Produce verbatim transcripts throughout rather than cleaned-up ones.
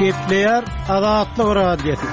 Gepleyer Azatlyk Radiosu.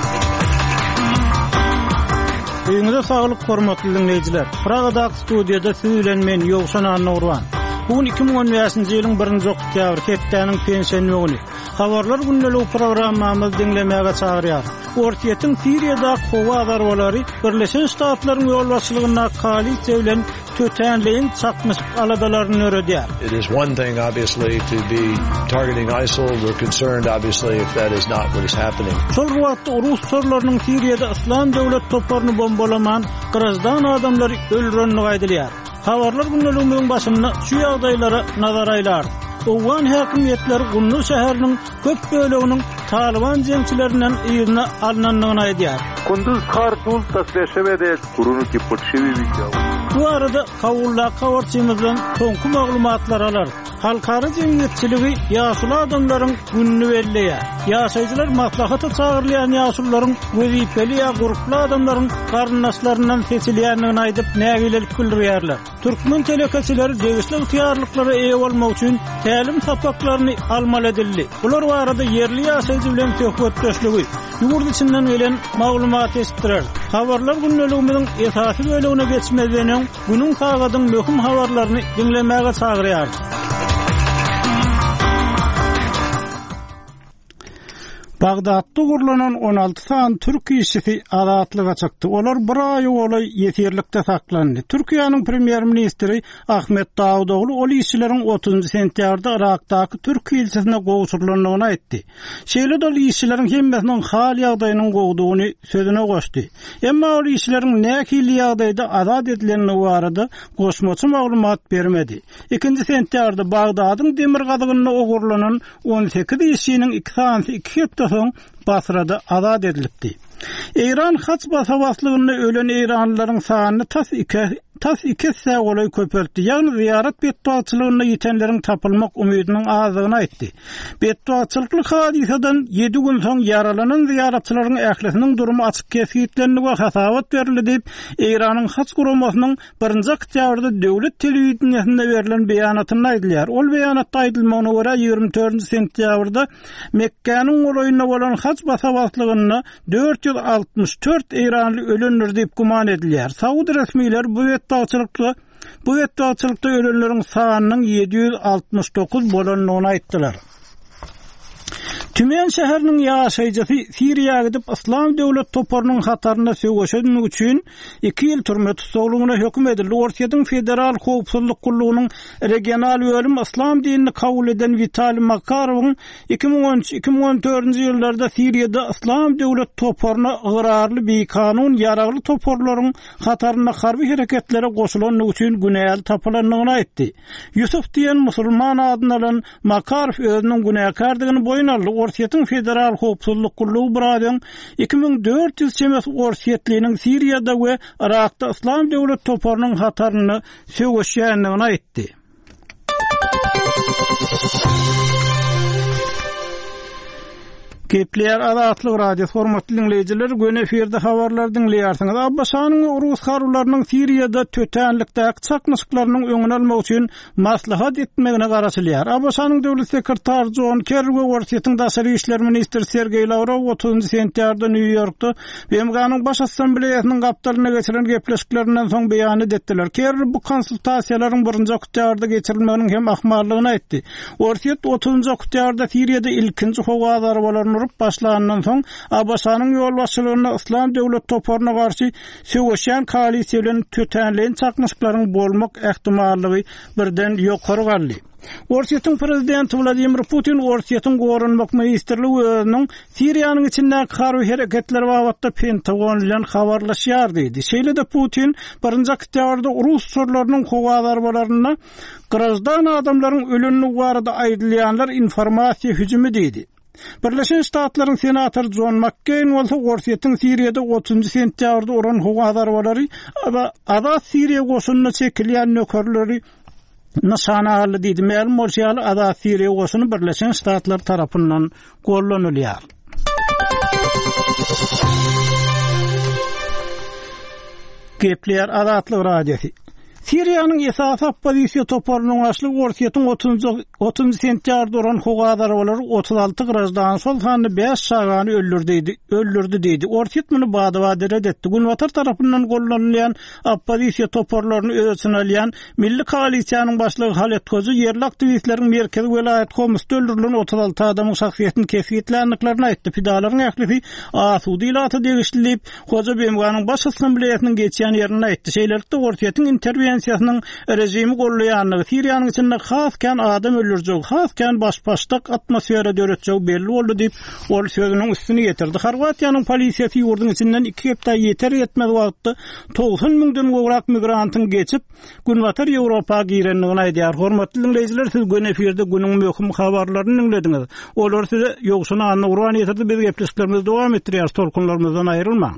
Öňüňizde saglyk hormatly dinleýijiler. Pragada studiýada siz bilen men Ýowşan Anurwan. Bugün iki bin on beşinji ýylyň birinji oktýabr hepdeniň pensiýany. Habarlar gündelik programmamyzy dinlemäge çagyrýar. Ortiýetiň Siriýada howa agarwalary Birleşen Ştatlaryň ýol başçylygyna koalisiýa bilen tötenleýin çakmyşyk aladalaryny öredýär. It is one thing obviously to be targeting ISIL. We're concerned obviously if that is not what is happening. Şol wagtda Rus sorlarynyň Siriýada Islam döwlet toplaryny bombalaman grazdan adamlary öldürenini gaýdylýar. Habarlar gündeliginiň başynda şu ýagdaýlara nazar aýlar. Owan häkimetleri Gunnu şäheriniň köp böleginiň Taliban jemçilerinden ýerine alnanlygyny aýdýar. Kunduz kartul tasleşebede kurunu ki potşevi video. Bu arada kawulla kawarçymyzdan soňky maglumatlar alar. Halkara jemgyýetçiligi ýaşul adamlaryň günni belleýär. Ýaşaýjylar maslahaty çagyrlayan ýaşullaryň wezipeli ýa guruply adamlaryň garnaşlaryndan seçilýändigini aýdyp nägilelik bildirýärler. Türkmen telekeçileri degişli ýarlyklary eýe bolmak üçin tälim sapaklaryny almaly edildi. Bular barada yerli ýaşaýjy bilen töhbetdeşligi ýurt içinden gelen maglumat esdirer. Habarlar gündeligimiň esasy bölegine geçmeden günüň tagadyň möhüm habarlaryny dinlemäge çagyrýar. Bagdatda gurulanan on alty san türk işçisi azatlyga çykdy. Olar bir aý boly ýetirlikde saklandy. Türkiýanyň premier ministri Ahmet Davudoglu ol işçileriň otuzunçy sentýarda Irakdaky türk ilçesine gowşurylandygyny aýtdy. Şeýle dol işçileriň hemmesiniň hal ýagdaýynyň gowdugyny sözüne goşdy. Emma ol işçileriň näkili ýagdaýda azat edilenini barada goşmaçy maglumat bermedi. ikinji sentýarda Bagdadyň demir gazygyna ogurlanan on sekiz işçiniň iki sansy iki hepde soň Basrada azat edilipdi. Eýran haç basawatlygyny ölen eýranlylaryň sanyny tas iki tas iki säwolay köpeltdi. Ýagny ziyaret betduaçylygyna ýetenleriň tapylmak umydynyň azygyny aýtdy. Betduaçylyk hadisadan ýedi gün soň yaralanan ziyaretçilerin ählisiniň durumy açyk kesgitlenigi we hasawat berildi diýip Eýranyň haç guramasynyň birinji oktýabrda döwlet telewizionyasynda berilen beýanatyny aýdylýar. Ol beýanatda aýdylmagyna görä ýygrimi dördünçi sentýabrda Mekkanyň golaýyna bolan haç basawatlygyny dört ýüz altymyş dört Eýranly ölenler diýip guman edilýär. Saudi resmiýler bu betduaçylykda bu betduaçylykda ölenleriň sanynyň ýedi ýüz altymyş dokuz bolanyny aýtdylar. Tümen şäheriniň ýaşaýjysy Siriýaga gidip Islam döwlet toparynyň hataryna söwüşenlik üçin iki ýyl türme tutulmagyna hökm edildi. Ortiýetiň federal howpsuzlyk gurulunyň regional bölüm Islam dinini kabul eden Vitali Makarowyň iki bin on üç iki bin on dördünçi ýyllarda Siriýada Islam döwlet toparyna ygyrarly bir kanun ýaragly toparlaryň hataryna harby hereketlere goşulanlyk üçin günäl tapylandygyny aýtdy. Yusuf diýen musulman adyny alan Makarov özüniň günäkardygyny boýun aldy. Ortiýetiň federal howpsuzlyk gurulugy buradan iki bin dört ýüz çemes ortiýetliniň Siriýada we Irakda Islam döwlet toparynyň hataryny söwüşýändigini aýtdy. Gepleyer Azatlyk Radiosu hormatly dinleýijiler, gün eferde habarlar dinleýärsiňiz. Abbasanyň Rus harularynyň Siriýada tötenlikdäki çakmyşyklarynyň öňüni almak üçin maslahat etmegine garaşylýar. Abbasanyň döwlet sekretary John Kerry we Ortiýetiň daşary işler ministri Sergey Lavrov otuzunçy sentýarda New Yorkda B M G'nyň baş assambleýasynyň gapdalyna geçiren gepleşiklerinden soň beýan etdiler. Kerry bu konsultasiýalaryň birinji oktýabrda geçirilmeginiň hem ahmarlygyny aýtdy. Ortiýet otuzunçy oktýabrda Siriýada ilkinji howa agarwalaryny urup başlanandan soň Abbasanyň ýol başçylygyna Islam döwlet toparyna garşy söwüşýän koalisiýa bilen tötenleýin çakmyşyklaryň bolmak ähtimallygy birden ýokary galdy. Ortiýetiň prezidenti Vladimir Putin Ortiýetiň gorunmak ministrligi özüniň Siriýanyň içindäki harby hereketleri babatda Pentagon bilen habarlaşýar diýdi. Şeýle-de Putin birinji oktýabrda Rus sorlarynyň howa agarwalaryna grazdan adamlaryň ölenini barada aýdylýanlar informasiýa hüjümi diýdi. Birleşen Ştatlaryň senator John McCain bolsa Ortiýetiň Siriýada otuzunçy sentýabrda uran howa agarwalary Azat Siriýa goşunyna çekilýän nökerleri nişana aldy diýdi. Ma'lum bolýar, Azat Siriýa goşuny Birleşen Ştatlar tarapyndan gollanylýar. Gepleyer Azatlyk Radiosu. Siriýanyň esas oppozisiýa toparynyň başlygy Ortiýetiň otuzynjy sentýarda oran howadarwalary otuz alty grajdan sol hany beş şagany öldürdi, öldürdi diýdi. Ortiýet muny bada-bada redetdi. Günwatar tarapyndan gollanýan oppozisiýa toparlaryny öňe alýan Milli Koalisiýanyň başlygy Halet Hoca yerli aktivistleriň merkezi welayet komisyny öldürilen otuz alty adamyň şahsiýetini kesgitlendiklaryny aýtdy. Pidalaryň ähli Asudy ilaty degişdirip, Hoca Bemganyň baş assambleýasynyň geçýän ýerini aýtdy. Şeýlelikde Ortiýetiň interwensiýasynyň rejimi gollaýanlygy, Siriýanyň içinde hasken adam öldürjek, hasken başpaştak atmosfera döretjek belli boldy diýip, ol sözüniň üstüne getirdi. Horwatiýanyň polisiýasy ýurdun içinden iki hepta ýeter ýetmez wagtda doksan müňden gowrak migrantyň geçip Günwatar Ýewropa girenligini aýdýar. Hormatly dinleýijiler, siz gün efirde günüň möhüm habarlaryny dinlediňiz. Olar size ýogşuna anny urwan ýetirdi. Biz gepleşiklerimizi dowam etdirýär. Tolkunlarymyzdan aýrylmaň.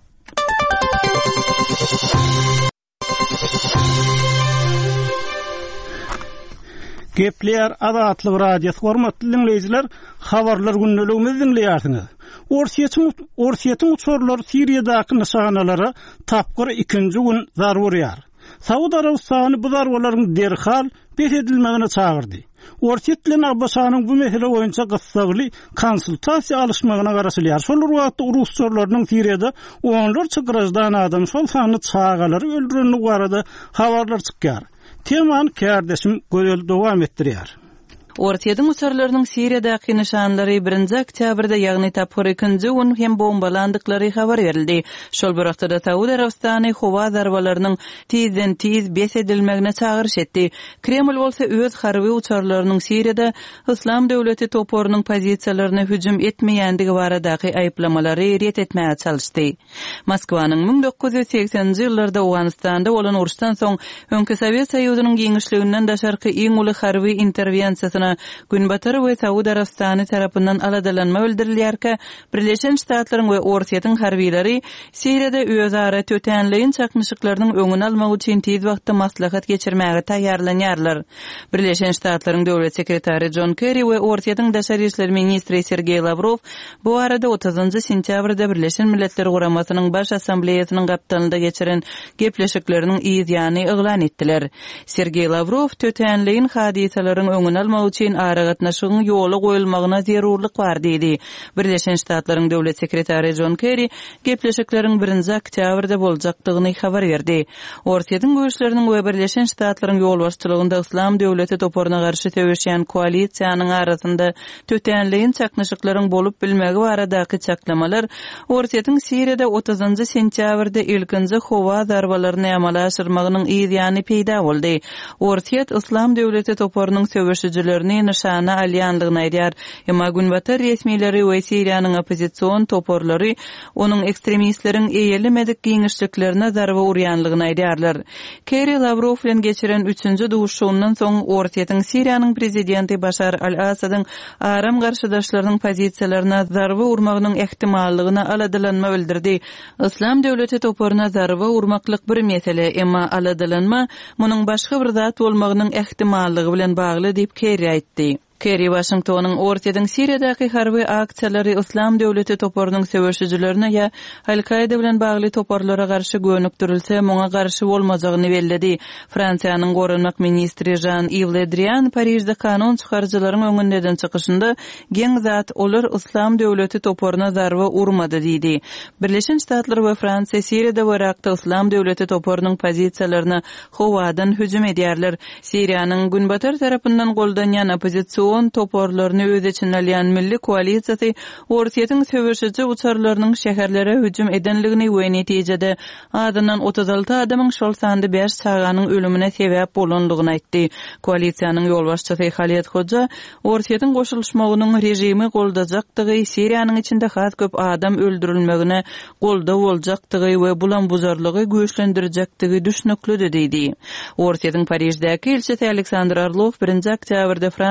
Gepler Azatlyk radiosu hormatly dinleýijiler, habarlar günneligimizi dinleýärsiňiz. Ortiýetiň Ortiýetiň uçurlary Siriýadaky nişanalary tapgyr ikinji gün zar burýar. Saudy Arabistany bu zarwalaryň derhal beredilmegine çagyrdy. Ortiýet bilen Abbasanyň bu mesele boýunça gyssagly konsultasiýa alışmagyna garaşylýar. Şol wagtda urusçylarynyň Siriýada onlarça grajdan adam şol sany çagalary öldüreni barada habarlar çykýar. Teman kärdeşim gözel dowam etdirýär. Ortiýetiň uçurlarynyň Siriýadaky nişanlary birinji oktýabrda, ýagny tapgyr ikinji gün hem bombalandyklary habar berildi. Şol bir wagtda Saudy Arabistany howa zarwalarynyň tizden tiz besedilmegine çagyryş etdi. Kreml bolsa öz harby uçurlarynyň Siriýada Islam döwleti toporynyň pozisiýalaryna hüjüm etmeýändigi baradaky aýplamalary ret etmäge çalyşdy. Moskwanyň ming dokuz ýüz seksenji ýyllarda Awganistanda bolan uruşdan soň öňki Sowet Soýuzynyň giňişliginden daşarky iň uly harby interwensiýasyna Günbatar we Saudy Arabistany tarapyndan aladalanma bildirilýärkä, Birleşen Ştatlaryň we Ortiýetiň harbiýleri Siriýada özara tötenleýin çakmyşyklarynyň öňüni almak üçin tez wagtda maslahat geçirmäge taýýarlanýarlar. Birleşen Ştatlaryň döwlet sekretary John Kerry we Ortiýetiň daşary işler ministri Sergey Lavrov bu arada otuzynjy sentýabrda Birleşen Milletler Guramasynyň baş assambleýasynyň gapdanynda geçiren gepleşikleriniň ýygyny eglan etdiler. Sergey Lavrov tötenleýin hadisalaryň öňüni almak üçin ara gatnaşygyň ýoly goýulmagyna zerurlyk bar diýdi. Birleşen Ştatlaryň döwlet sekretary John Kerry gepleşikleriň birinji oktýabrda boljakdygyny habar berdi. Ortiýetiň güýçleriniň we Birleşen Ştatlaryň ýolbaşçylygynda Islam döwleti toporyna garşy töweşýän koalisiýanyň arasynda tötenleýin çaknyşyklaryň bolup bilmegi baradaky çaklamalar Ortiýetiň Siriýada otuzynjy sentýabrda ilkinji howa zarwalaryny amala aşyrmagynyň ýygyny peýda boldy. Ortiýet Islam döwleti toporynyň söwüşçilerini nişana alýanlygyny aýdýar. Emma Günbatar resmiýetleri we Siriýanyň opozisiýon toporlary onuň ekstremistleriň eýelemedik giňişliklerine zarba urýanlygyny aýdýarlar. Kerry Lavrov bilen geçiren üçünji duşuşundan soň Ortiýetiň Siriýanyň prezidenti Başar al-Asadyň aram garşydaşlarynyň pozisiýalaryna zarba urmagynyň ehtimallygyna aladalanma bildirdi. Islam döwleti toporyna zarba urmaklyk bir mesele, emma aladalanma munyň başga bir zat bolmagynyň ehtimallygy bilen bagly diýip Kerry aýtdy. Kerry Washingtonyň Ortiýetiň Siriýadaky harby aksiýalary Islam döwleti toporynyň söwüşçilerine ýa Al-Qaida bilen bagly toporlara garşy gönükdirilse, muňa garşy bolmajagyny bellidi. Fransiýanyň gorunmak ministri Jean-Yves Le Drian Parisde kanun çykarjylaryň öňünden çykyşynda geň zat olar Islam döwleti toporyna zarba urmady diýdi. Birleşen Ştatlar we Fransiýa Siriýada we Irakda Islam döwleti toporynyň pozisiýalaryna howadan hüjüm edýärler. Siriýanyň Günbatar tarapyndan goldanýan opozisiýon toporlaryny öz içine alýan milli koalisiýasy Ortiýetiň söwüşçi uçarlarynyň şäherlere hüjüm edenligini we netijede adından otuz alty adamyň şol sandy beş çaganyň ölümine sebäp bolanlygyny aýtdy. Koalisiýanyň ýolbaşçysy Halet Hoca Ortiýetiň goşulmagynyň rejimi goldajakdygy, Siriýanyň içinde has köp adam öldürilmegine golda boljakdygy we bulan buzarlygy güýçlendirjekdigi düşnükli diýdi. Ortiýetiň Parijdäki elçisi Aleksandr Arlov birinji oktýabrda Fransiýanyň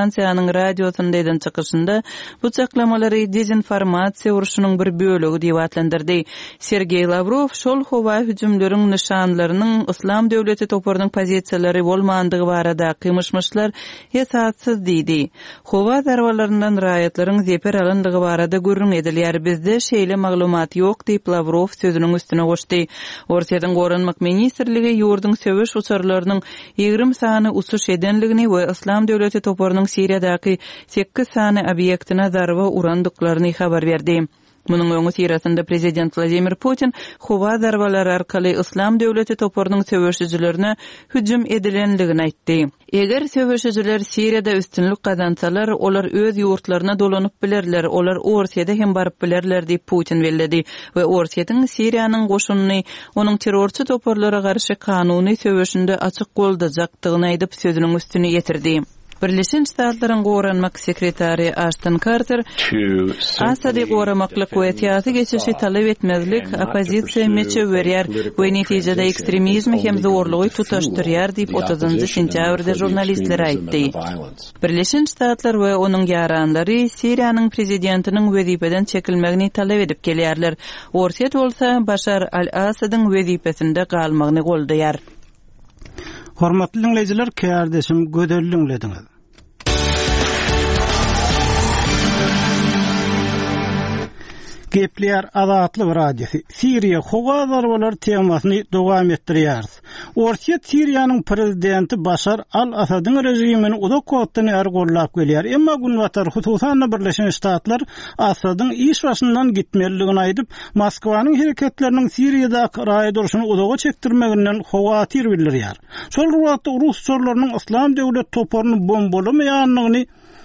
Habarlarynyň radiosunda eden çykyşynda bu çaklamalary dezinformasiýa uruşunyň bir bölegi diýip atlandyrdy. Sergey Lavrov şol howa hüjümleriň nişanlarynyň Islam döwleti toparynyň pozisiýalary bolmandygy barada kymyşmyşlar esassız diýdi. Howa zarwalarynyň raýatlaryň zeper alandygy barada görüň edilýär. Bizde şeýle maglumat ýok diýip Lavrov sözüniň üstüne goşdy. Orsiýatyň Goranmak ministrligi ýurdun söwüş uçarlarynyň ýigrim sany uçuş edenligini we Islam döwleti toparynyň Siriýadaky sekiz sany obýektine zarwa urandyklaryny habar berdi. Munyň öňü sirasynda prezident Vladimir Putin howa zarbalary arkaly Islam döwleti toparynyň söwüşçilerine hüjüm edilenligini aýtdy. Eger söwüşçiler Siriýada üstünlük kazansalar, olar öz ýurtlaryna dolanyp bilerler, olar Orsiýada hem baryp bilerler diýip Putin bellädi we Orsiýatyň Siriýanyň goşunyny onuň terrorçy toparlara garşy kanuny söwüşinde açyk goldajakdygyny aýdyp sözüniň üstüne ýetirdi. Birleşen Ştatlaryň Goranmak sekretary Ashton Carter Asady goramaklyk we tiýasy geçişi talap etmezlik opozisiýa meçe berýär we netijede ekstremizmi hem zorlugy tutaşdyrýar diýip otuzynjy sentýabrda jurnalistlere aýtdy. Birleşen Ştatlar we onuň ýaranlary Siriýanyň prezidentiniň wezipeden çekilmegini talap edip gelýärler. Orsiýet bolsa Başar al-Asadyň wezipesinde galmagyny goldaýar. Hormatly dinleyijiler, kärdeşim göderliňlediňiz. Gepler Azatly radiosi Siriýa howa zarbalary temasyny dowam etdirýär. Orsiýet Siriýanyň prezidenti Başar al-Asadyň rejimini uzak wagtdan ýaly gollap gelýär. Emma günwatar hususan Birleşen Ştatlar Asadyň iş başyndan gitmeligini aýdyp, Moskwanyň hereketleriniň Siriýadaky raýa duruşyny uzak çekdirmeginden howatyr bildirýär. Şol wagtda Rus sorlarynyň Islam döwlet toparyny bombalamaýanlygyny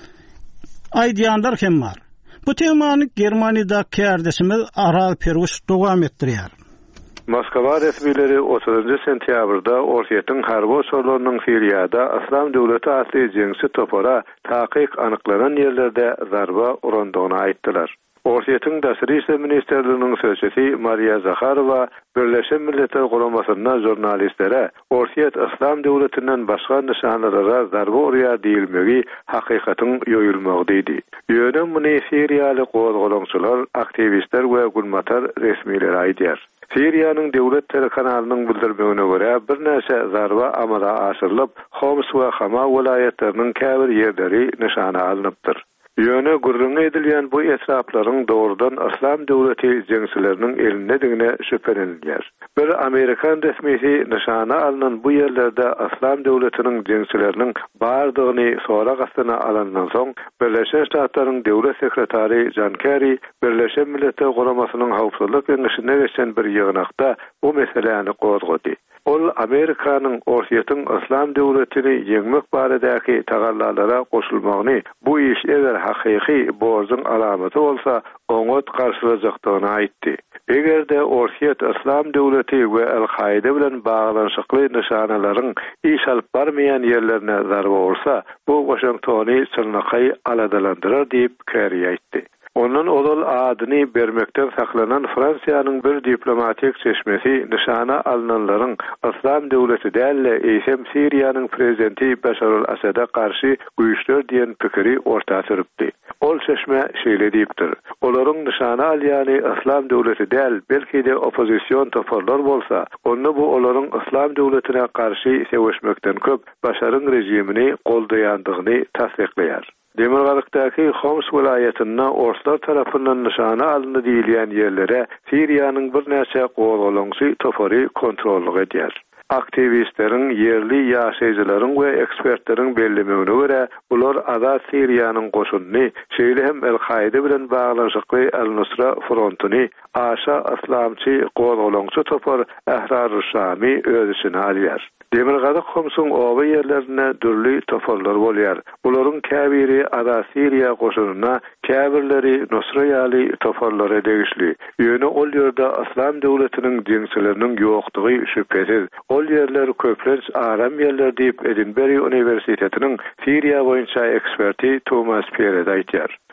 aýdýanlar hem bar. Bu temany Germaniýada kärdeşimiz Aral Perwuş dowam etdirýär. Moskwa resmileri otuzynjy sentýabrda Orsiýatyň harby sorlarynyň Siriýada Islam döwleti asly jeňsi topara takyk anyklanan ýerlerde zarba urandygyny aýtdylar. Orsiýatyň Daşary işler ministrliginiň sözçisi Maria Zakharova Birleşen Milletler Guramasyna jurnalistlere Orsiýet Islam döwletinden başga nişanlara zarba urýar diýilmegi hakykatyň ýoýulmagy diýdi. Ýöne muny Siriýaly gozgolaňçylar, aktivistler we gulmatar resmiler aýdýar. Siriýanyň döwlet telekanalynyň bildirmegine görä bir näçe zarba amala aşyrylyp, Homs we Hama welaýetleriniň käbir ýerleri nişana alınıpdyr. Ýöne gurrun edilýän bu etraplaryň doğrudan Islam döwleti jeňçileriniň elindedigine şüphelenilýär. Bir Amerikan resmisi nişana alynan bu ýerlerde Islam döwletiniň jeňçileriniň bardygyny sonra gastyna alandan soň Birleşen Ştatlaryň döwlet sekretary John Kerry Birleşen Milletler Guramasynyň hawpsuzlyk keňeşine geçen bir ýygnakda bu meseleni gozgady. Ol Amerikanyň Orsiýatyň Islam döwletini ýeňmek baradaky tagallarlara goşulmagyny bu iş eger hakyky borjyň alamaty bolsa, oňat garşylajakdygyny aýtdy. Egerde Orsiýet Islam döwleti we El-Qaida bilen baglanşykly nişanalaryň iş alyp barmaýan ýerlerine zarba ursa, bu Washingtony çylnaqy aladalandyrar diýip Kerry aýtdy. Onun odol adyny bermekden saklanan Fransiýanyň bir diplomatik çeşmesi nişana alynanlaryň Islam döwleti dälle eýsem Siriýanyň prezidenti Başar al-Asada garşy güýçler diýen pikiri ortaga süripdi. Ol çeşme şeýle diýipdir. Olaryň nişana alýany Islam döwleti däl, belki de opozisiýon toparlar bolsa, onu bu olaryň Islam döwletine garşy sevişmekden köp Başaryň rejimini goldaýandygyny tasdikleýär. Demirgarykdaky Homs welaýatyna Orslar tarapyndan nişana alyndy diýilýän ýerlere Siriýanyň bir näçe gowgalaňçy topary kontrollyk edýär. Aktivistleriň, yerli ýaşaýjylaryň we ekspertleriň bellemegine görä, bular Azat Siriýanyň goşunyny, şeýle hem El-Qaida bilen baglanşykly Al-Nusra frontuny aşa islamçy gowgalaňçy topar Ahrar-ı-Şami öz içine alýar. Demirgazyk Homsyň oba ýerlerine dürli toparlar bolýar. Bularyň käbiri Azat Siriýa goşunyna, käbirleri Nusra ýaly toparlara degişli. Ýöne ol ýerde Islam döwletiniň jeňçileriniň ýokdugy şüphesiz. Ol ýerler köplenç aram ýerler diýip Edinburgh Universitetiniň Siriýa boýunça eksperti Thomas Perez aýtýar.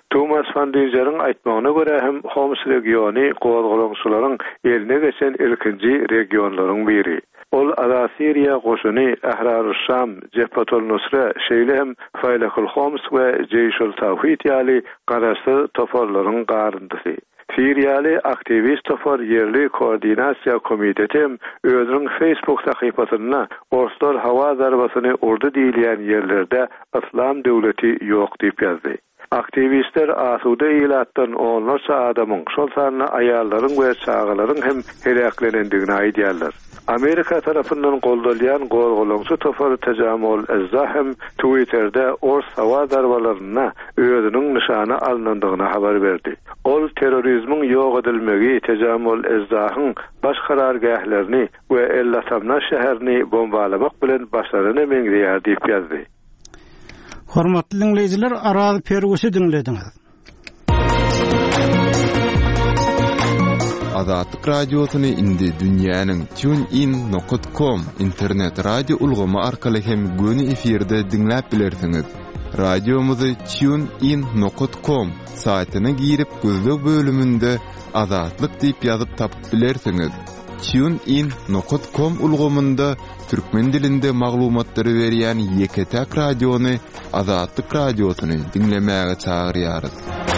Thomas van Dinger'in aýtmagyna görä hem Homs regiony gowalgalaňçylaryň eline geçen ilkinji regionlaryň biri. Ol Assyria goşuny Ahrar-ı-Şam, Jebhat-ul-Nusra, şeýle hem Faylakul Homs we Jeyşul Tawhid ýaly garasy toparlaryň garyndyzy. Siriýaly aktivist topar yerli koordinasiýa komiteti özüniň Facebook sahypasyna Orstol hawa zarbasyny urdu diýilýän yerlerde Islam döwleti ýok diýip ýazdy. Aktivistler asuda ilatdan onlarca adamın, şol sanyna aýallaryň we çagalaryň hem helaklenendigini aýdýarlar. Amerika tarapyndan goldalýan gowalgalaňçy topar Tejamul Ezzah hem Twitter'de Ors hawa zarbalaryna özüniň nişany alınandygyny habar berdi. Ol terrorizmiň ýok edilmegi Tejamul Ezzah'ın baş karargahlarını we El-Latamna şäherini bombalamak bilen başlaryny meňzeýär diýip ýazdy. Hormatly dinleyijiler, Araz Pergusy dinlediňiz. Azatlyk radiosyny indi dünýäniň TuneIn nokta com internet radio ulgamy arkaly hem göni efirde dinläp bilersiňiz. Radiomuzy TuneIn nokta com saýtyna girip gözlük bölümünde Azatlyk diýip ýazyp tapyp bilersiňiz. TuneIn nokta com ulgamynda türkmen dilinde maglumatlary berýän Yeketek radiony Azatlyk radiosyny dinlemäge çagyrýarys.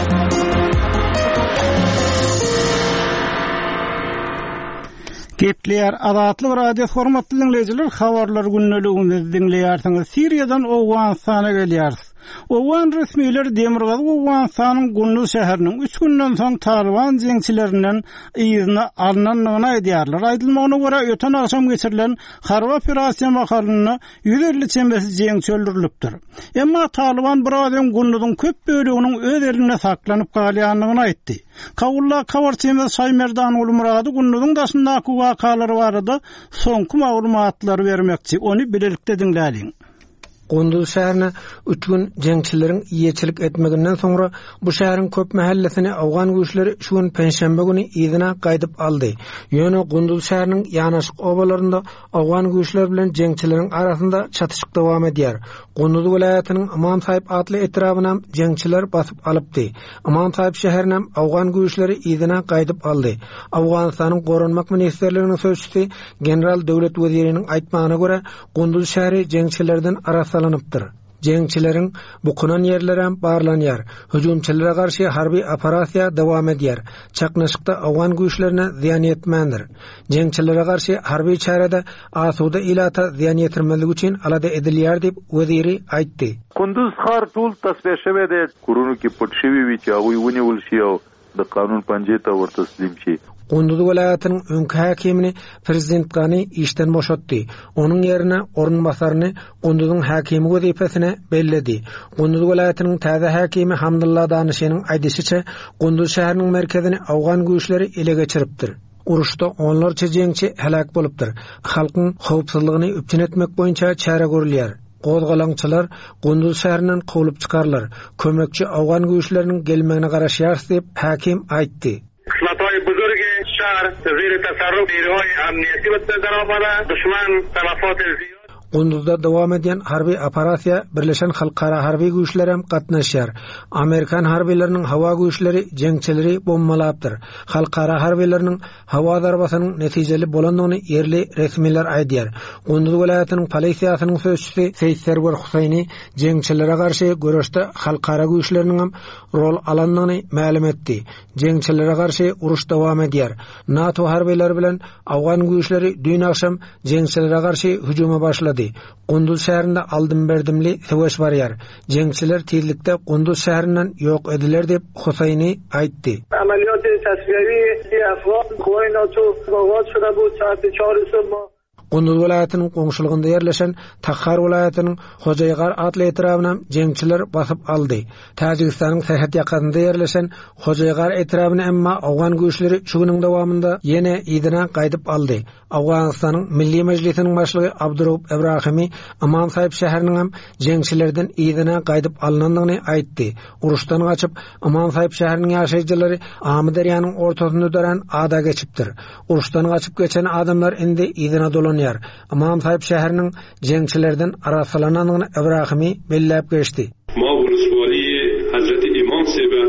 Gepler Azatlyk radio hormatly dinleyijiler, habarlar günneligini dinleýärsiňiz. Siriýadan Owganistana gelýärsiz. Owgan resmiýetler Demirgaz Owganistanyň Gunduz şäheriniň üç günden soň Taliban jeňçilerinden ýygyny alnanyny aýdýarlar. Aýdylmagyna görä öten akşam geçirilen harba operasiýa mahalyny yüz elli çembesi jeňçi öldürilipdir. Emma Taliban birazdan Gunduzyň köp böleginiň öz eline saklanyp galýanlygyny aýtdy. Kawulla kawarçymyz Saýmerdan Ulmurady Gunduzyň daşyndaky wakalary barada soňky maglumatlary bermekçi. Ony bilelikde dinläýin. Gunduz şäherine üç gün jeňçileriň ýeçilik etmeginden soňra bu şäheriň köp mahallesini Awgan güýçleri şu gün penşembe güni ýygyna gaýdyp aldy. Ýöne Gunduz şäheriniň ýanaşyk obalarynda Awgan güýçleri bilen jeňçileriň arasynda çatışyk dowam edýär. Gunduz welaýatynyň Imam Saýip atly etrabyna jeňçiler basyp alypdy. Imam Saýip şäherine Awgan güýçleri ýygyna gaýdyp aldy. Awganistanyň goranmak ministrliginiň sözçüsi general döwlet weziriniň aýtmagyna görä Gunduz şäheri jeňçilerden arasy alınıptır. Jeňçileriň bu kunan yerlere barlanýar. Hüjumçylara garşy harby operasiýa dowam edýär. Çaknaşykda Awgan güýçlerine ziýan ýetmändir. Jeňçilere garşy harby çarada asuda ilata ziýan ýetirmezlik üçin alada edilýär diýip weziri aýtdy. Kunduz har tul tasbeševede kurunu ki podševivić agu ýuny ulşiýaw da kanun panjeta wer taslimçi. Gunduz welaýatynyň öňkü häkimini prezident Gany işden boşatdy. Onuň ýerine orunbasaryny Gunduzyň häkimi wezipesine belledi. Gunduz welaýatynyň täze häkimi Hamdullah Danışynyň aýdysyça Gunduz şäheriniň merkezini Awgan güýçleri ele geçiripdir. Uruşda onlarca jeňçi helak bolupdyr. Halkyň howpsuzlygyny üpçün etmek boýunça çäre görülýär. Gozgalaňçylar Gunduz şäherinden kowulyp çykarlar. Kömekçi Awgan güýçleriniň gelmegine garaşýar diýip häkim aýtdy. قسمت‌های بزرگ شهر زیر تصرف نیروهای امنیتی و درآمده دشمن تلفات زیاد Gunduzda dowam edýän harby operasiýa Birleşen Halkara harby güýçleri hem gatnaşýar. Amerikan harbylarynın hawa güýçleri jeňçileri bombalapdyr. Halkara harbylarynın hawa zarbasynyň netijeli bolandygyny ýerli resmiler aýdýar. Gunduz welaýatynyň polisiýasynyň sözçüsi Seýserwer Husaýny jeňçilere garşy görüşde halkara güýçleriniň hem rol alandygyny ma'lum etdi. Jeňçilere garşy uruş dowam edýär. NATO harbylary bilen Awgan güýçleri dün akşam jeňçilere garşy hüjuma başlady. Gunduz şäherinde aldym berdimli söwüş barýar. Jeňçiler tezlikde Gunduz şäherinden ýok ediler diýip Husaýny aýtdy. Ameliýaty tasfiýewi Afgan goýnaçy gowat şuda bu saat çary sabah Gunduz welaýatynyň goňşulygynda ýerleşen Takhar welaýatynyň Hojaýgar atly etrabyna jeňçiler basyp aldy. Täjikistanyň Serhat ýakynynda ýerleşen Hojaýgar etrabyna emma Awgan güýçleri şu güniň dowamında ýene ýygyna gaýdyp aldy. Awganistanyň Milli Mejlisiniň başlygy Abdurup Ibrahimi Imam Saýip şäheriniň hem jeňçilerden ýygyna gaýdyp alnandygyny aýtdy. Uruşdan gaçyp Imam Saýip şäheriniň ýaşaýjylary Amy deryanyň ortasynda ödären ada geçipdir. Uruşdan gaçyp geçen adamlar indi ýygyna dolan Imam Saýip şäheriniň jeňçilerden arasalananyny Ibrahimi belläp geçdi. Ma uruswali Hazreti İmam Saýip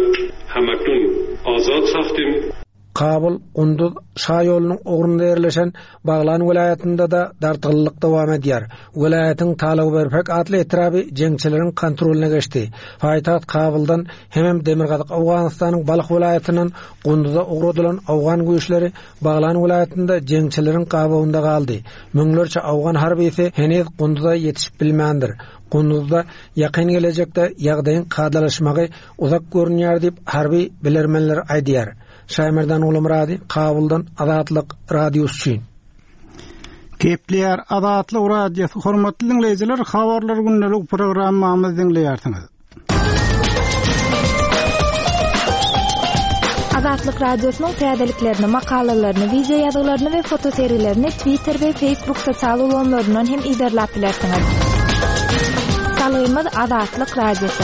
Azad Sahtim Kabul, Qunduz, Şah yolunun uğrunda yerleşen Bağlan vilayetinde da dartıllık devam ediyor. Vilayetin Talagberpek adlı etrafı cenkçilerin kontrolüne geçti. Payitaht Kabul'dan hemen Demirgadık Afganistan'ın Balık vilayetinin Qunduz'a uğradılan Afgan güçleri Bağlan vilayetinde cenkçilerin kabuğunda kaldı. Münglerçe Afgan harbisi henüz Qunduz'a yetişip bilmendir. Qunduzda yakın gelecekte yağdayın kadalaşmağı uzak görünüyor deyip harbi bilermenler aydiyor. Şaymerdan Ulamradi, Kabul'dan Adatlyk Radiosu üçin. Kepler Adatlyk Radiosu hormatly dinleyijiler, habarlar gündelik programmamyzy dinleýärsiňiz. Adatlyk Radiosynyň täzeliklerini, makalalaryny, video ýazgalaryny we foto seriýlerini Twitter we Facebook sosial ulanlaryndan hem iderläp bilersiňiz. Salaýymyz Adatlyk Radiosu.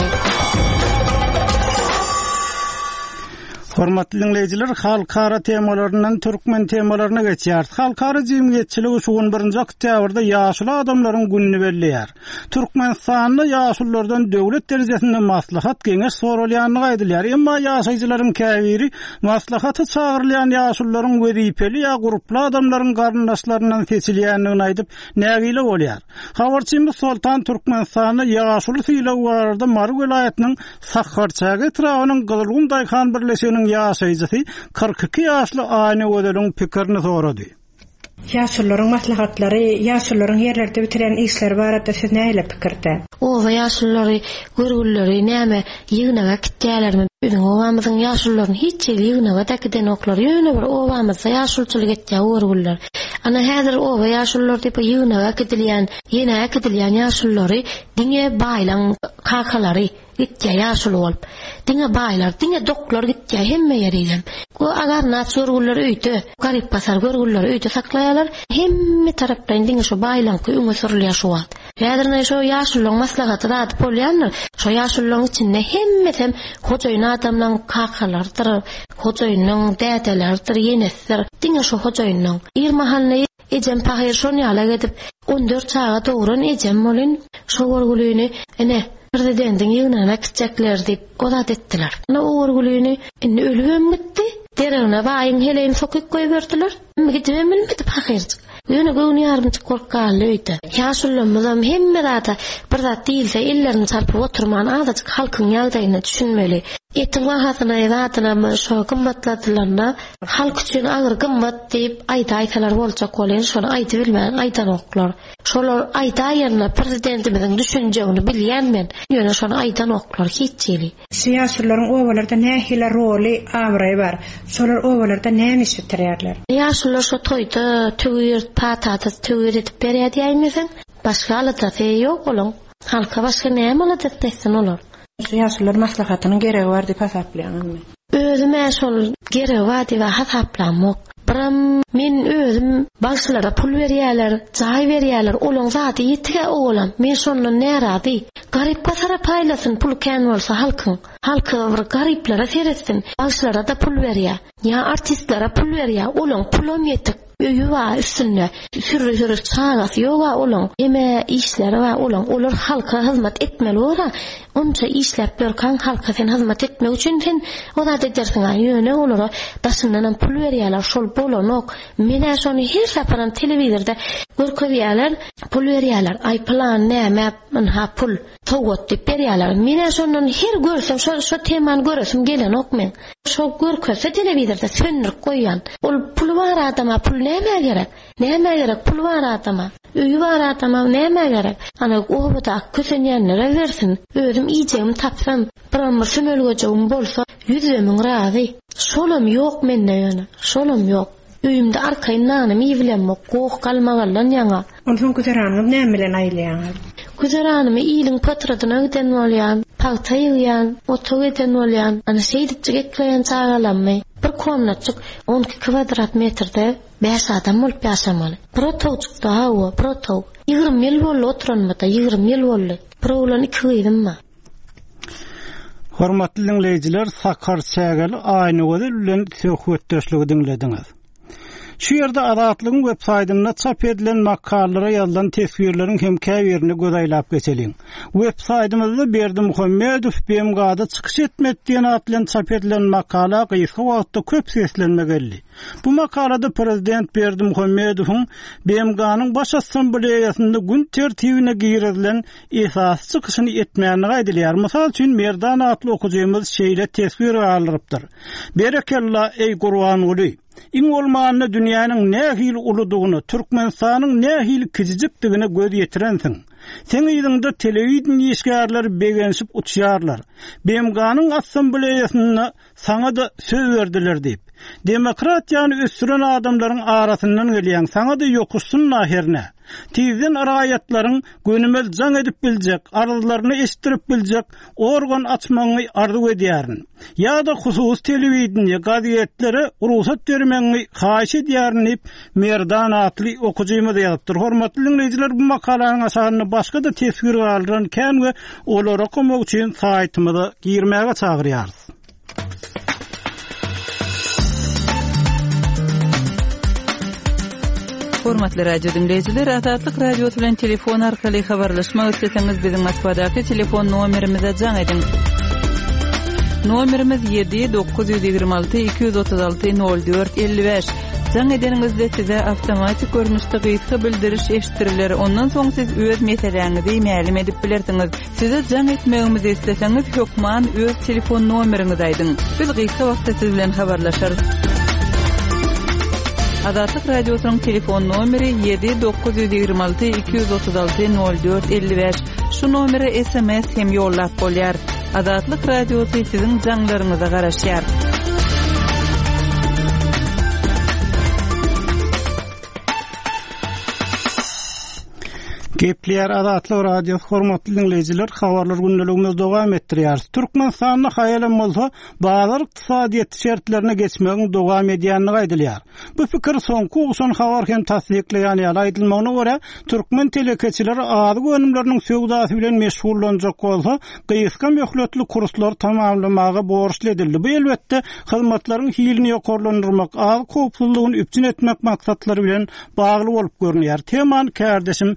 Hormatly dinleyijiler, halkara temalaryndan türkmen temalaryna geçýär. Halkara jemgyýetçiligi şugun birinji oktýabrda ýaşly adamlaryň gününi belleýär. Türkmenistanda ýaşullardan döwlet derejesinde maslahat geňeş sorulýanyny aýdylýar. Emma ýaşaýjylaryň käbiri maslahaty çagyrylýan ýaşullaryň wezipeli ýa gruply adamlaryň garyndaşlaryndan seçilýändigini aýdyp nägile bolýar. Habarçymyz Sultan Türkmenistanda ýaşuly sylawarda Mar vilayetiniň Sakharçagy etrawynyň Gylgym daýhan birleşiginiň ýaşaýjysy kırk iki ýaşly Aýny Ödeliň pikirini sorady. Ýaşullaryň maslahatlary, ýaşullaryň ýerlerde bitiren işler barada siz näle pikirde? O ýaşullary, görgülleri näme ýygnaga gitýärlermi? Bizim obamyzyň ýaşullaryny hiç ýygnaga takden oklary ýöne bir obamyzda ýaşulçylyk etýär görgüller. Ana häzir o ýaşullar diýip ýygnaga gidilýän, ýene gidilýän ýaşullary diňe baýlan kakalary gitýär ýaşul bolup. Diňe baýlar, diňe doklar gitýär hemme ýerden. O agar naçurgullar öýtü, garip basar görgüller öýtü saklaýarlar, hemme tarapdan diňe şu baýlanky öňe sürülýär şu wagt. Häzirne şu ýaşullyň maslahaty da bolýanlar. Şu ýaşullyň içinde hemmesem hojaýyn adamlaryň kakalardyr, hojaýynyň dädelerdir, ýenesdir. Diňe şu hojaýynyň ir mahally ejem pahyr şonu ýala gedip on dört saat dogran ejem bolyn şu görgülüni ene Prezidentiň ýygyna kitjekler diýip odat etdiler. Ana o görgülüni indi ölübem gitdi. Derine baýyň heleň sokyp goýup berdiler. Gidibem bilmedi pahyr. Ýöne göwni ýardymçy korkaly öýdi. Ýaşullarymyzam hemme zata bir zat diýilse ellerini çarpyp oturman azajyk halkyň ýagdaýyny düşünmeli. Etin wahatyna ýatyna şo gymmatladylarna halk üçin agyr gymmat diýip aýta-aýtalar boljak bolen şonu aýdyp bilmän aýtan oklar. Şolar aýtaýarlar prezidentimiziň düşünjegini bilýän men. Ýöne şonu aýtan oklar hiç ýeli. Siýasylaryň owalarda nähile roli awray bar. Şolar owalarda näme iş bitirýärler? Ýaşullar şo toýda tügür patatas tügür edip berýär diýmesen, başga alata ýok bolan. Halka başga näme alata etsin olar? Ýaşullar maslahatynyň geregi bar diýip hasaplanýarmy? Özüme şol geregi bar diýip hasaplanmak. Biram men özüm başlara pul berýärler, jaý berýärler, olaň zaty ýetige olam. Men şondan närazy? Garip basara paýlasyn pul kän bolsa halkyň. Halky bir gariplere seretsin. Başlara da pul berýär. Ya artistlere pul berýär. Olaň pulum ýetik. Öýü var üstünde. Sürü sürü çağası yoga olaň. Eme işleri var olaň. Olar halka hyzmat etmeli ora. Onça işläp berkan halka sen hyzmat etmek üçin sen oda edersiň. Ýöne olara daşyndan pul berýärler. Şol bolanok. Mene şonu her saparan telewizorda görkezýärler. Pul berýärler. Ay plan näme ha pul towat diýip berýärler. Mene şondan her görsem şo şo temany göresim gelen ok men. Şo görkezse telewizorda sönürip goýan. Ol pul bar adama pul näme gerek? Näme gerek pul bar adama? Öýü bar adama näme gerek? Ana obada kösenýänlere bersin. Özüm iýjegim tapsam, biramyr sönelgejegim bolsa, ýüzümiň razy. Şolam ýok mende ýöne. Şolam ýok. Öýümde arkaýyndan miýilenmek, goýuk galmagallan ýaňa. Ondan güzeranyň näme bilen aýlaýar? Güzeranymy ýylyň patradyna giden bolýan, paýta ýygýan, oto giden bolýan, ana şeýdip çekleýän çagalanmy. Bir komnatçyk on iki kvadrat metrde beş adam bolup ýaşamaly. Bir otowçukda hawa, bir otow. ýygrimi ýyl boldy oturanmada, ýygrimi ýyl boldy. Bir oglan iki gyýdymmy? Hormatly dinleyijiler, Sakharçagy Aýny Ödel bilen söhbetdeşligi dinlediňiz. Şu ýerde Azatlygyň web saýtyna çap edilen makalara ýazylan tesbirleriň hem käbirini gözaýlap geçeliň. Web saýtymyzda Berdimuhammedow B M G'da çykyş etmek diýen atlan çap edilen makala gysga wagtda köp seslenmegelli. Bu makalada Prezident Berdimuhammedowyň B M G'nyň baş assambleýasynda gün tertibine girilen esas çykyşyny etmäni gaýdylýar. Mysal üçin Merdan atly okujymyz şeýle tesbir alypdyr. Berekella ey Gurban uly. İň bolmanyny dünýäniň nähil uludygyny, Türkmenistanyň nähil kijijikdigini göz ýetirensiň. Sen ýygyňda telewizion ýeşgärleri begenşip uçýarlar. B M G'nyň assambleýasyna saňa da söz berdiler diýip. Demokratiýany ösüren adamlaryň arasyndan gelýän saňa da ýokuşsun naherne. Tizden arayatlaryň gönümel jaň edip biljek, aralaryny eşdirip biljek, organ açmagy arzu edýärin. Ýa-da husus telewizion gazetlere ruhsat bermeňi haýyş edýärin diýip Merdan atly okujymyz ýazypdyr. Hormatly dinleýijiler, bu makalanyň asaryny başga da tesbir alyran kän we olara okumak üçin saýtymyza girmäge çagyrýarys. Hormatly radio dinleyijiler, Azatlyk radio bilen telefon arkaly habarlaşmak isleseňiz biziň Moskvadaky telefon nomerimize jaň edin. Nomerimiz yedi dokuz yüz ýigirme alty iki yüz otuz alty nol dört elli beş. Jaň edeningizde size awtomatik görnüşde gysga bildiriş eşitiriler. Ondan soň siz öz meseleňizi ma'lum edip bilersiňiz. Size jaň etmegimizi isleseňiz hökman öz telefon nomeriňizi aýdyň. Biz gysga wagtda siz bilen habarlaşarys. Azatlyk radiosynyň telefon nomeri yedi dokuz yüz ýigirme alty iki yüz otuz alty nol dört elli beş. Şu nomere S M S hem ýollap bolýar. Azatlyk radiosy siziň jaňlaryňyza garaşýar. Gepler Azatlyk radio hormatly dinleyijiler, habarlar gündeligimiz dowam etdirýär. Türkmenistanyň haýalan bolsa, bazar ykdysadyýet şertlerine geçmegiň dowam edýänini gaýdylýar. Bu pikir soňky ugşan habar hem tasdikleýän ýaly aýdylmagyna görä, türkmen telekeçileri ady gönümleriniň söwdasy bilen meşgullanjak bolsa, gysga möhletli kurslar tamamlamagy borçly edildi. Bu elbetde hyzmatlaryň hilini ýokarlandyrmak, ady kopsuzlygyny üpçün etmek maksatlary bilen bagly bolup görünýär. Teman kardeşim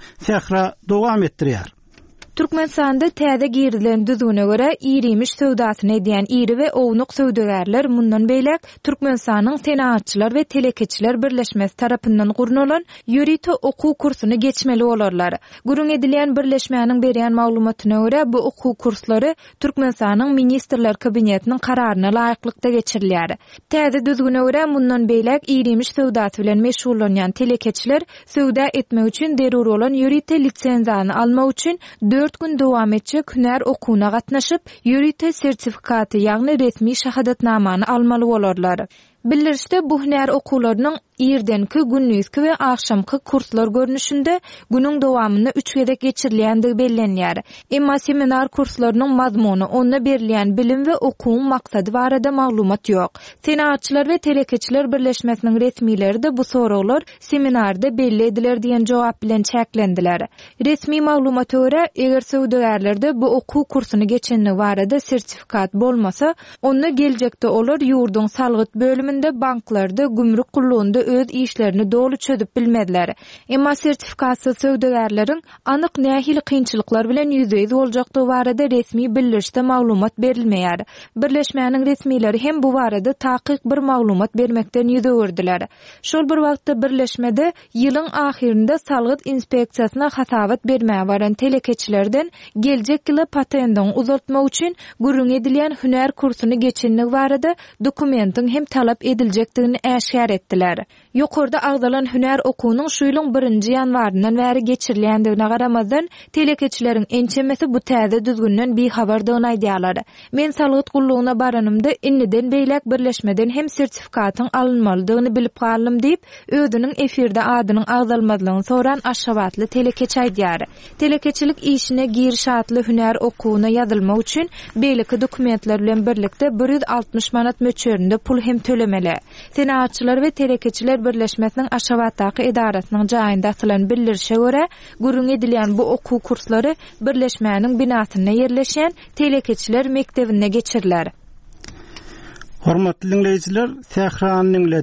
dowam etdirýär. Türkmenistanda täze girilen düzüne göre irimiş söwdasyny edýän iri we ownuk söwdagärler mundan beýlek Türkmenistanyň senatçylar we telekeçiler birleşmesi tarapyndan gurulan ýürite okuw kursuny geçmeli bolarlar. Gurun edilen birleşmäniň berýän maglumatyna görä bu okuw kurslary Türkmenistanyň ministrler kabinetiniň kararyna laýyklykda geçirilýär. Täze düzüne görä mundan beýlek irimiş söwdasy bilen meşgullanýan telekeçiler söwda etmek üçin derur bolan ýürite lisenziýany almak üçin dört gün dowam etjek hünär okuwuna gatnaşyp ýürite sertifikaty ýagny resmi şahadatnamany almaly bolarlar. Bildirişde bu hünär okuwlarynyň ýerdenki günnüzki we akşamky kurslar görnüşinde günüň dowamyny üç gezek geçirilýändigi bellenýär. Emma seminar kurslarynyň mazmuny, onda berilýän bilim we okuwun maksady barada maglumat ýok. Senatçylar we telekeçiler birleşmesiniň resmileri de bu soraglar seminarda belli ediler diýen jogap bilen çäklendiler. Resmi maglumata görä, eger söwdagärlerde bu okuw kursuny geçenligi barada sertifikat bolmasa, onda geljekde olar ýurdun salgyt bölüminde, banklarda, gümrük gulluğunda öz işlerini dolu çödüp bilmediler. Emma sertifikatsız söwdagärleriň anyk nähil kynçylyklar bilen ýüzüýiz boljakdygy barada resmi bildirişde maglumat berilmeýär. Birleşmäniň resmileri hem bu barada takyk bir maglumat bermekden ýüze öwürdiler. Şol bir wagtda birleşmede ýylyň ahirinde salgyt inspeksiýasyna hasabat bermäge baran telekeçilerden geljek ýyly patentyň uzatmak üçin gurrun edilýän hünär kursuny geçenligi barada dokumentiň hem talap ediljekdigini äşkär etdiler. Ýokarda agdalan hünär okuwynyň şu ýylyň birinji ýanwaryndan bäri geçirilýändigine garamazdan telekeçileriň ençemesi bu täze düzgünden bir habardygyny aýdýarlar. Men salgyt gulluguna baranymda inniden beýlek birleşmeden hem sertifikatyň alınmalydygyny bilip galdym diýip özüniň efirde adynyň agdalmadygyny soran aşgabatly telekeçi aýdýar. Telekeçilik işine girişatly hünär okuwyna ýazylmak üçin beýleki dokumentler bilen birlikde bir yüz altmış manat möçberinde pul hem tölemeli. Senatçylar we telekeçiler birleşmesiniň Aşgabatdaky edarasynyň jaýynda atylan bildirişe görä, gurrun edilýän bu okuw kurslary birleşmäniň binasyna ýerleşen telekeçiler mektebine geçiriler. Hormatly dinleyijiler, Sährany dinlediňiz.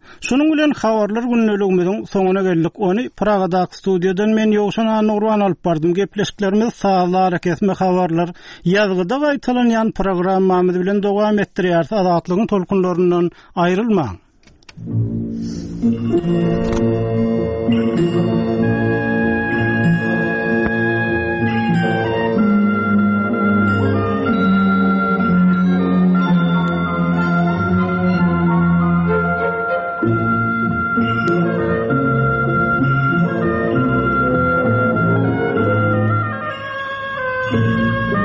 Şunun bilen habarlar günneligimiziň soňuna geldik. Ony Pragada studiýadan men Ýowşan Nurwan alyp bardym. Gepleşiklerimiz sağlar, kesme habarlar, ýazgyda gaýtalanýan programmamyz bilen dowam etdirýär. Azatlygyň tolkunlaryndan aýrylmaň. Thank you.